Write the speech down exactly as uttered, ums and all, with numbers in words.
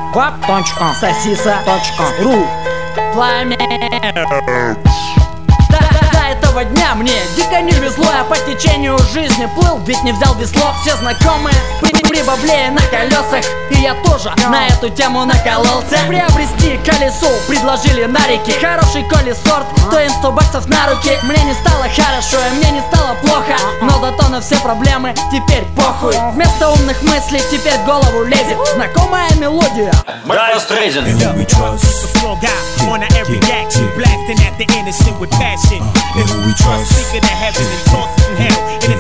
вап точка сосиса точка ру. Пламя. До этого дня мне дико не везло, я по течению жизни плыл, ведь не взял весло. Все знакомые при, при бабле на колесах, и я тоже на эту тему накололся. Приобрести колесо предложили на реке, хороший колесорт, то им сто баксов на руки. Мне не стало хорошо, и мне не стало плохо, но зато на все проблемы теперь похуй. Вместо умных мыслей теперь в голову лезет знакомая мелодия. Dire Straits. On every action, blasting at the innocent with passion. And who we trust, Speaking of heaven and crosses in hell, and